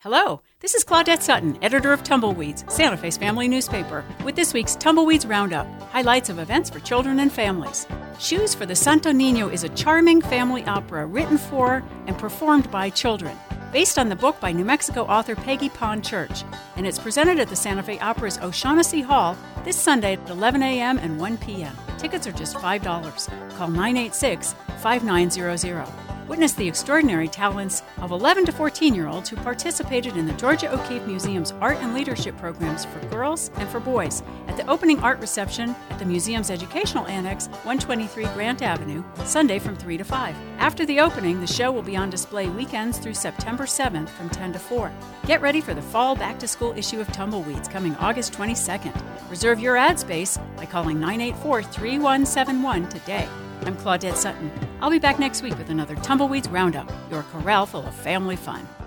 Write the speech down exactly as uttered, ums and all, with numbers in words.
Hello, this is Claudette Sutton, editor of Tumbleweeds, Santa Fe's family newspaper, with this week's Tumbleweeds Roundup, highlights of events for children and families. Shoes for the Santo Niño is a charming family opera written for and performed by children, based on the book by New Mexico author Peggy Pond Church, and it's presented at the Santa Fe Opera's O'Shaughnessy Hall this Sunday at eleven a.m. and one p.m. Tickets are just five dollars. Call nine eight six, five nine zero zero. Witness the extraordinary talents of eleven to fourteen-year-olds who participated in the Georgia O'Keeffe Museum's art and leadership programs for girls and for boys at the opening art reception at the museum's Educational Annex, one twenty-three Grant Avenue, Sunday from three to five. After the opening, the show will be on display weekends through September seventh from ten to four. Get ready for the fall back-to-school issue of Tumbleweeds coming August twenty-second. Reserve your ad space by calling nine eight four, three one seven one today. I'm Claudette Sutton. I'll be back next week with another Tumbleweeds Roundup, your corral full of family fun.